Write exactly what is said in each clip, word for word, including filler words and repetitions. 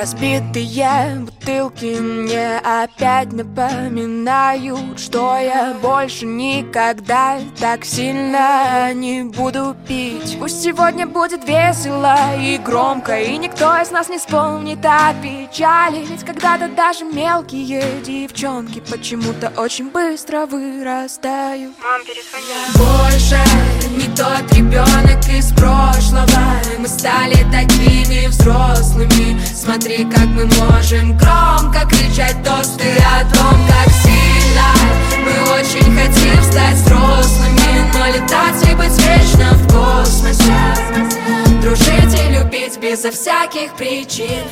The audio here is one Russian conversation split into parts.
Разбитые бутылки мне опять напоминают, что я больше никогда так сильно не буду пить. Пусть сегодня будет весело и громко, и никто из нас не вспомнит о печали. Ведь когда-то даже мелкие девчонки почему-то очень быстро вырастают. Мам, перезвони. Больше не тот ребенок из прошлого. Мы стали такими взрослыми. Смотри, как мы можем громко кричать тосты о том, как сильно мы очень хотим стать взрослыми, но летать и быть вечно в космосе, дружить и любить безо всяких причин.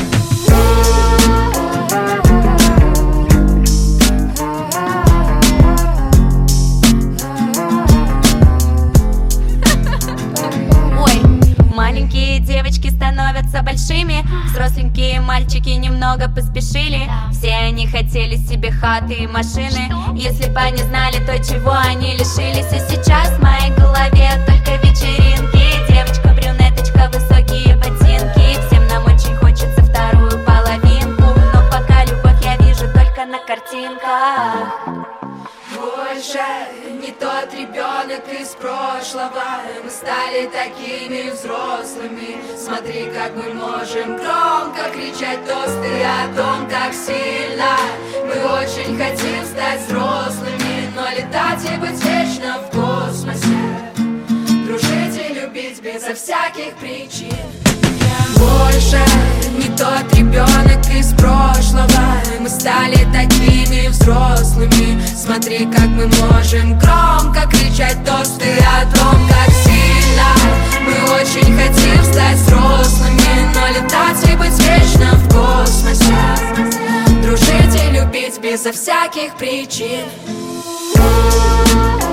Маленькие девочки становятся большими, взросленькие мальчики немного поспешили. Все они хотели себе хаты и машины. Если бы они знали то, чего они лишились. И сейчас в моей голове только вечеринки. Девочка, брюнеточка, высокие ботинки. Всем нам очень хочется вторую половинку, но пока любовь я вижу только на картинках. Больше не тот ребенок из прошлого. Мы стали такими взрослыми. Смотри, как мы можем громко кричать тосты о том, как сильно мы очень хотим стать взрослыми, но летать и быть вечно в космосе, дружить и любить безо всяких причин. Больше не тот ребенок из прошлого. Мы стали такими взрослыми. Смотри, как мы можем громко кричать тосты о том, как сильно мы очень хотим стать взрослыми, но летать и быть вечно в космосе, дружить и любить безо всяких причин.